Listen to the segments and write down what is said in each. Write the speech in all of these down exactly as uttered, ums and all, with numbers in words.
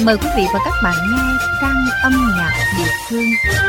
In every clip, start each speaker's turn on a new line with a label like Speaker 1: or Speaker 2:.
Speaker 1: Mời quý vị và các bạn nghe trang âm nhạc địa phương.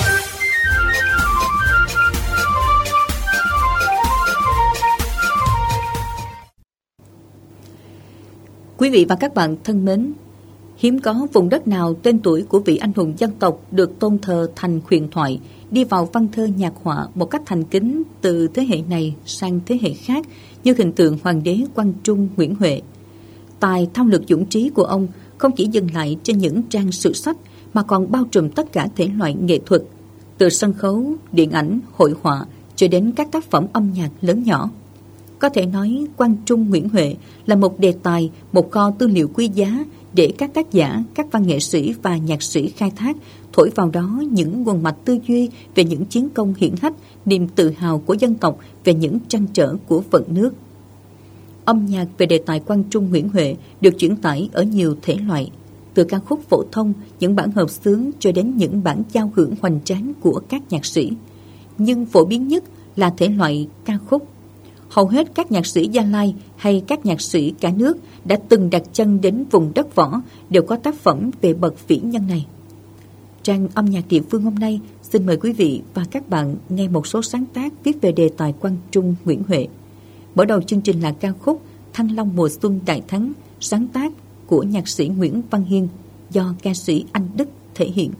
Speaker 1: Quý vị và các bạn thân mến, hiếm có vùng đất nào tên tuổi của vị anh hùng dân tộc được tôn thờ thành huyền thoại, đi vào văn thơ nhạc họa một cách thành kính từ thế hệ này sang thế hệ khác như hình tượng hoàng đế Quang Trung Nguyễn Huệ. Tài thao lược dũng trí của ông không chỉ dừng lại trên những trang sử sách mà còn bao trùm tất cả thể loại nghệ thuật, từ sân khấu, điện ảnh, hội họa cho đến các tác phẩm âm nhạc lớn nhỏ. Có thể nói Quang Trung Nguyễn Huệ là một đề tài, một kho tư liệu quý giá để các tác giả, các văn nghệ sĩ và nhạc sĩ khai thác, thổi vào đó những nguồn mạch tư duy về những chiến công hiển hách, niềm tự hào của dân tộc về những trăn trở của vận nước. Âm nhạc về đề tài Quang Trung Nguyễn Huệ được chuyển tải ở nhiều thể loại, từ ca khúc phổ thông, những bản hợp xướng cho đến những bản giao hưởng hoành tráng của các nhạc sĩ. Nhưng phổ biến nhất là thể loại ca khúc. Hầu hết các nhạc sĩ Gia Lai hay các nhạc sĩ cả nước đã từng đặt chân đến vùng đất võ đều có tác phẩm về bậc vĩ nhân này. Trang âm nhạc địa phương hôm nay xin mời quý vị và các bạn nghe một số sáng tác viết về đề tài Quang Trung Nguyễn Huệ. Mở đầu chương trình là ca khúc Thăng Long mùa xuân đại thắng, sáng tác của nhạc sĩ Nguyễn Văn Hiên do ca sĩ Anh Đức thể hiện.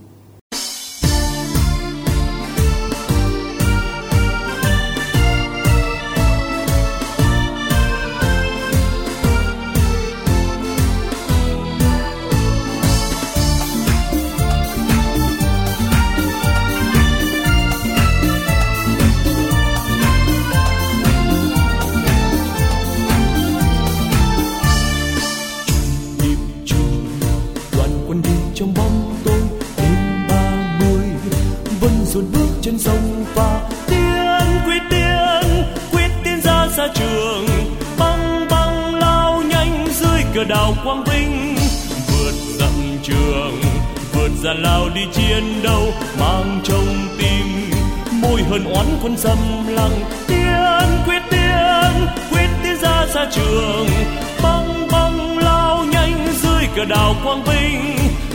Speaker 2: Trên sông pha tiến quyết tiến quyết tiến ra xa trường, băng băng lao nhanh dưới cờ đảo quang vinh, vượt dặm trường vượt giàn lao đi chiến đấu, mang trong tim môi hờn oán quân xâm lăng. Tiến quyết tiến quyết tiến ra xa trường, băng băng lao nhanh dưới cờ đảo quang vinh.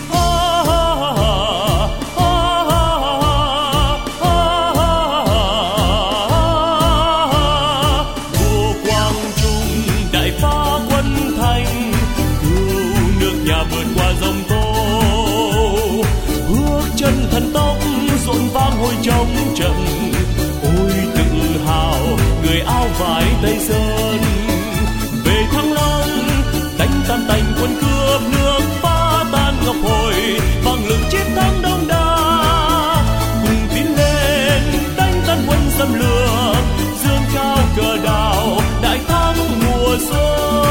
Speaker 2: Hồi trong trận ôi tự hào người áo vải Tây Sơn, về Thăng Long đánh tan tành quân cướp nước, phá tan ngọc hồi bằng lực chiến thắng đông đa, cùng tiến lên đánh tan quân xâm lược, dương cao cờ đảo đại thắng mùa xuân.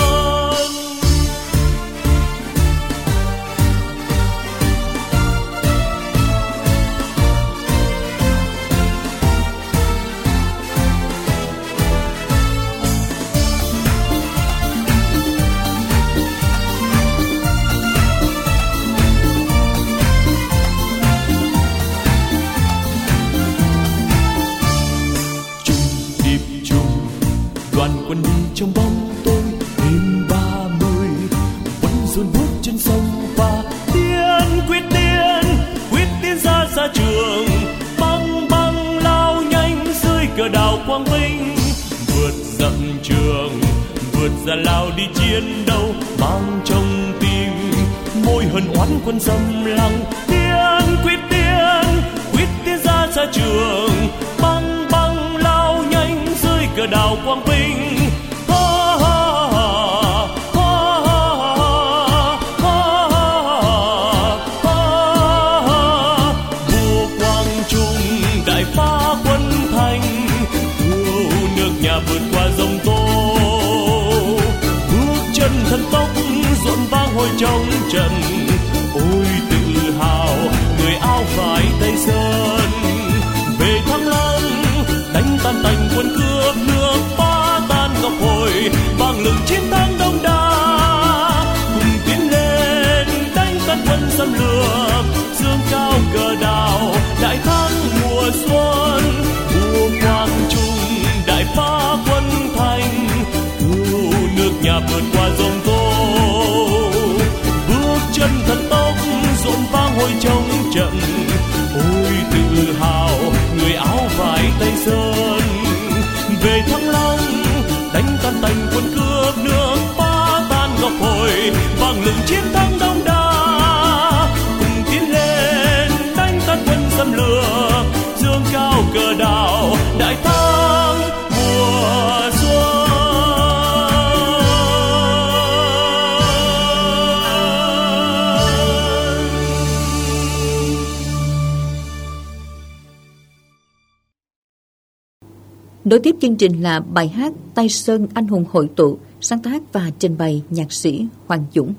Speaker 2: Quân đi trong bóng tối đêm ba mươi, vẫn dồn bước trên sông và tiến quyết tiến quyết tiến ra xa trường, băng băng lao nhanh dưới cờ đảo quang vinh, vượt dặm trường vượt giàn lao đi chiến đấu, mang trong tim môi hờn oán quân xâm lăng. Tiến quyết tiến quyết tiến ra xa trường, băng băng lao nhanh dưới cờ đảo quang vinh. Vượt qua dòng tố, bước chân thần tốc dọn vang hồi trong trận, ôi tự hào người áo vải Tây Sơn, về Thăng Long đánh tan tành quân cướp nước, phá tan Sơn. Về Thăng Long đánh tan tành quân cướp nước, phá tan ngọc hồi vang lừng chiến thắng đông đa. Cùng tiến lên đánh tan quân xâm lược, dương cao cờ đảo đại thắng mùa xuân.
Speaker 1: Nối tiếp chương trình là bài hát Tây Sơn Anh Hùng Hội Tụ, sáng tác và trình bày nhạc sĩ Hoàng Dũng.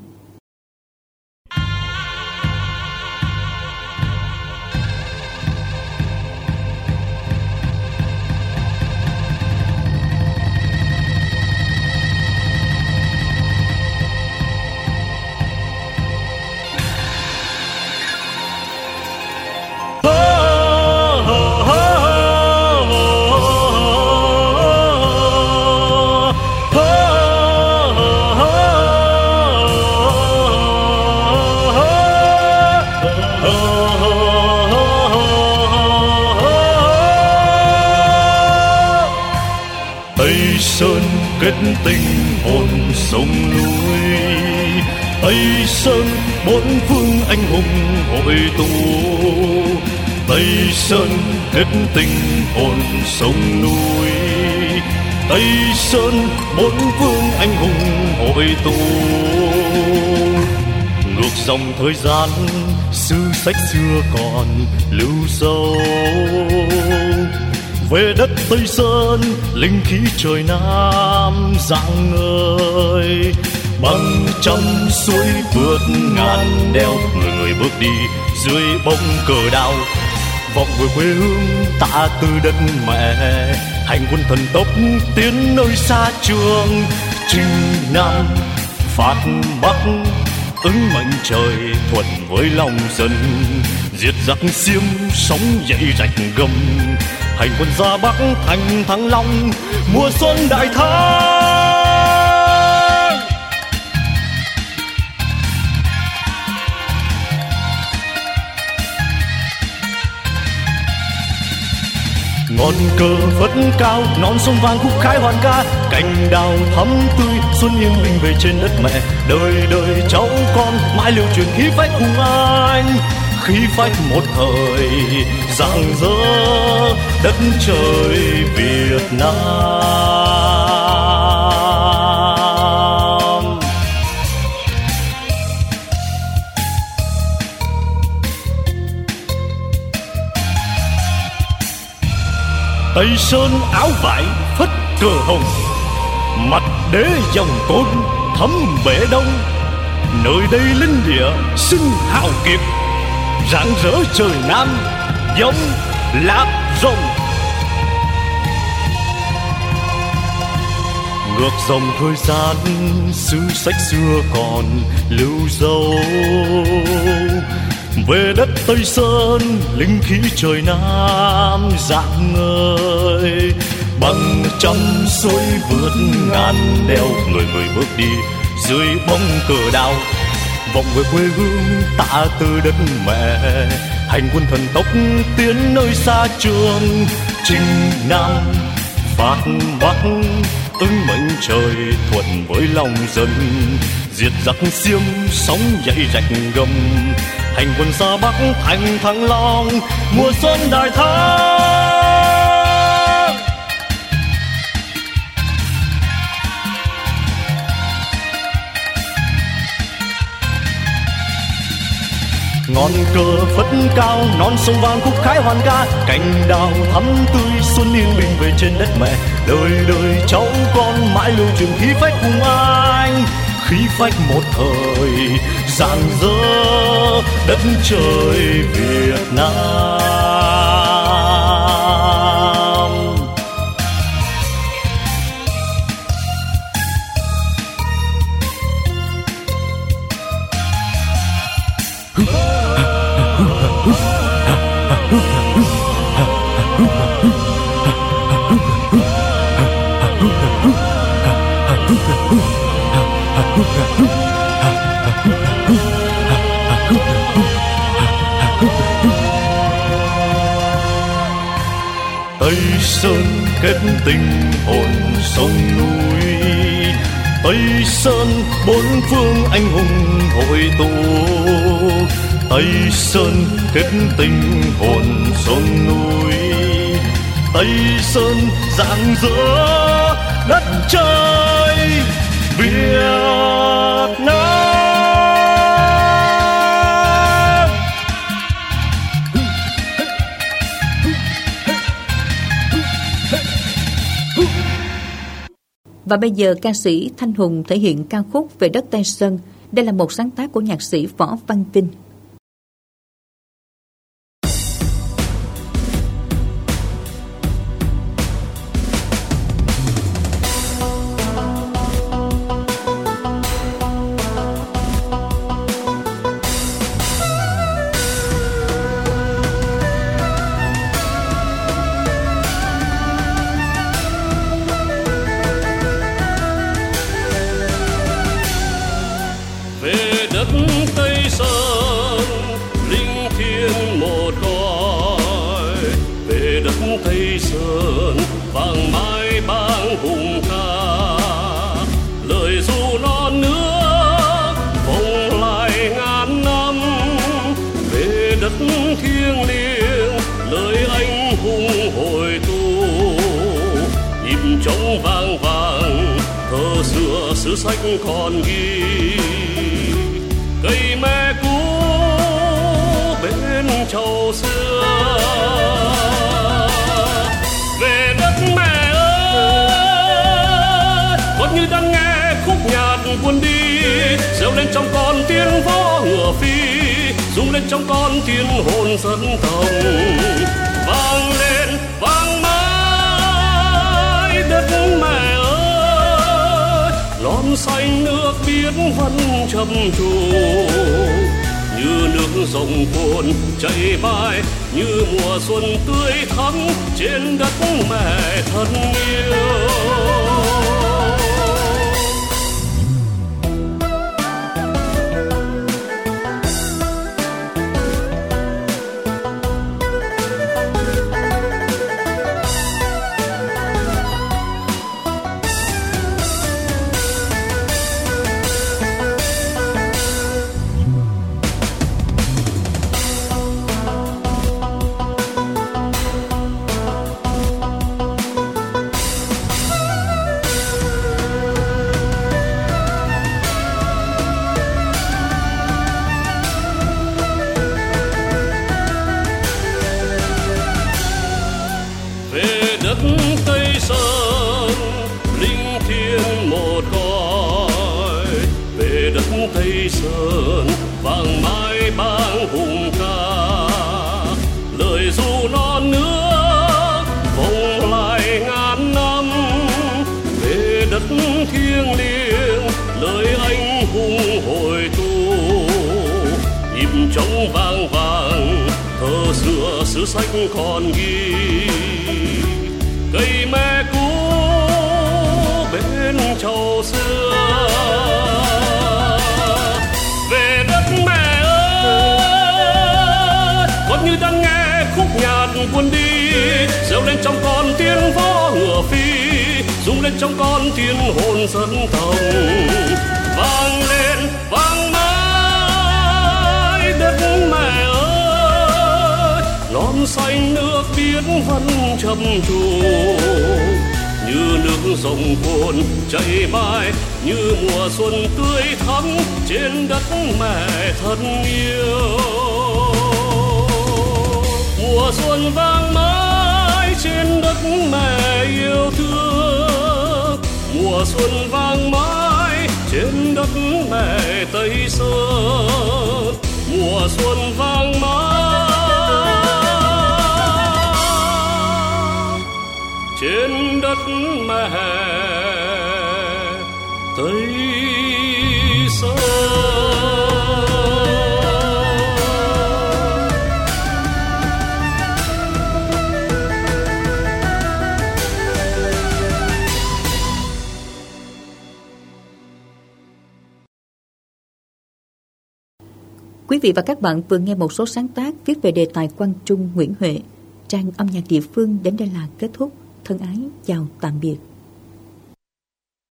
Speaker 2: Sơn kết tình hồn sông núi, Tây Sơn bốn phương anh hùng hội tụ. Tây Sơn kết tình hồn sông núi, Tây Sơn bốn phương anh hùng hội tụ. Ngược dòng thời gian sử sách xưa còn lưu dấu, về đất Tây Sơn linh khí trời Nam rạng ngời. Bằng trăm suối vượt ngàn đèo, người người bước đi dưới bóng cờ đao. Vọng về quê hương ta từ đất mẹ, hành quân thần tốc tiến nơi xa trường. Trinh Nam phát Bắc ứng mệnh trời, thuận với lòng dân. Diệt giặc xiêm sóng dậy rạch gầm, hành quân ra Bắc thành Thăng Long, mùa xuân đại thắng. Ngọn cờ phất cao, non sông vàng khúc khái hoàn ca. Cành đào thắm tươi, xuân yên bình về trên đất mẹ. Đời đời cháu con mãi lưu truyền khí phách hùng anh, khí phách một thời rạng rỡ đất trời Việt Nam. Tây Sơn áo vải phất cờ hồng, mặt đế dòng côn thấm bể đông. Nơi đây linh địa xưng hào kiệt, rạng rỡ trời Nam giống lạc rồng. Ngược dòng thời gian sử sách xưa còn lưu dấu, về đất Tây Sơn linh khí trời Nam rạng ngời. Bằng trăm suối vượt ngàn đèo, người người bước đi dưới bóng cờ đao. Vọng về quê hương ta từ đất mẹ, hành quân thần tốc tiến nơi xa trường. Trinh Nam phát Bắc ứng mệnh trời, thuận với lòng dân. Diệt giặc xiêm sóng dậy rạch gầm, hành quân ra Bắc thành Thăng Long, mùa xuân đại thắng. Ngọn cờ phất cao, non sông vàng khúc khái hoàn ca. Cành đào thắm tươi, xuân yên bình về trên đất mẹ. Đời đời cháu con mãi lưu truyền khí phách hùng anh, khí phách một thời rạng rỡ đất trời Việt Nam. Sơn kết tình hồn sông núi, Tây Sơn bốn phương anh hùng hội tụ. Tây Sơn kết tình hồn sông núi, Tây Sơn rạng rỡ đất trời Việt Nam.
Speaker 1: Và bây giờ ca sĩ Thanh Hùng thể hiện ca khúc Về đất Tây Sơn. Đây là một sáng tác của nhạc sĩ Võ Văn Vinh.
Speaker 2: Sử sách còn ghi cây me cũ bên chầu xưa. Về đất mẹ ơi, con như đang nghe khúc nhạc buồn đi, reo lên trong con tiếng võ ngựa phi, rung lên trong con tiếng hồn dân tộc, vang lên vang mãi đất mẹ. Lon xanh nước biếc vẫn trầm trồ, như nước rồng cuồn chảy vai, như mùa xuân tươi thắm trên đất mẹ thân yêu. Tây Sơn vang mãi bang hùng ca, lời ru non nước vòng lại ngàn năm. Về đất thiêng liêng lời anh hùng hồi tụ, nhịp trống vang vang thơ xưa sử sách còn ghi. Cây me cũ bên chầu xưa, như đang nghe khúc nhạc buồn đi, reo lên trong con tiếng võ ngựa phi, rung lên trong con tiếng hồn dân tộc, vang lên vang mãi đất mẹ ơi. Lon xanh nước biếc vẫn trầm trồ, như nước rồng cuồn chảy vai, như mùa xuân tươi thắm trên đất mẹ thân yêu. Mùa xuân vang mãi trên đất mẹ yêu thương, mùa xuân vang mãi trên đất mẹ Tây Sơn, mùa xuân vang mãi trên đất mẹ Tây Sơn.
Speaker 1: Quý vị và các bạn vừa nghe một số sáng tác viết về đề tài Quang Trung Nguyễn Huệ. Trang âm nhạc địa phương đến đây là kết thúc. thân ái chào tạm biệt.